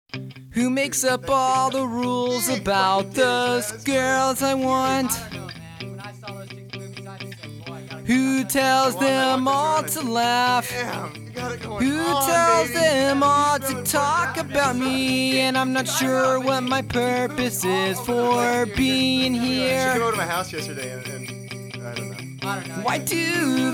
Who makes up all the rules about those girls I want? Who tells them all to laugh? Who tells them all to talk about me? And I'm not sure what my purpose is for being She here. came over to my house yesterday and I don't know. Why do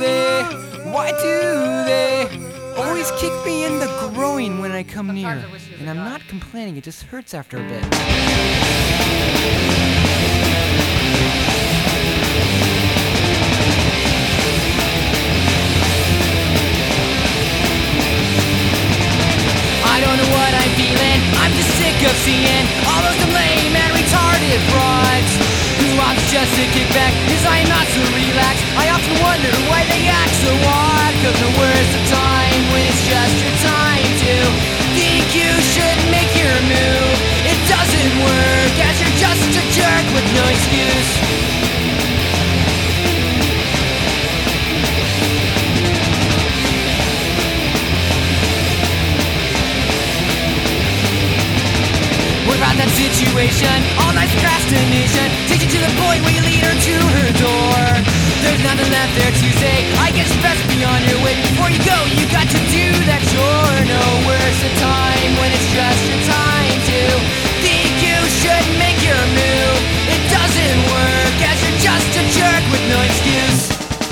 they always kick me in the groin when I come near? And I'm not complaining, it just hurts after a bit. I don't know what I'm feeling, I'm just sick of seeing all those lame and retarded frauds who wants just to kick back, cause I am not so relaxed. I often wonder why they act so odd, cause the worst of time when it's just your time to think you should make your move. It doesn't work as you're just a jerk with no excuse. What about that situation? All night procrastination takes you to the point where you lead her to her door. There's nothing left there to say, I guess best be on your way. Before you go, you got to do that chore. No worse a time when it's just your time to think you should make your move. It doesn't work as you're just a jerk with no excuse.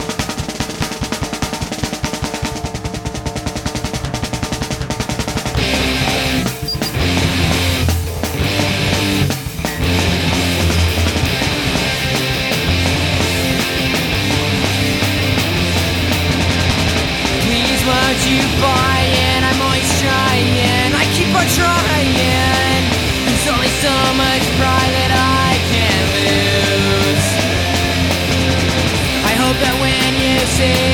Won't you buy in? I'm always trying, I keep on trying. There's only so much pride that I can lose. I hope that when you say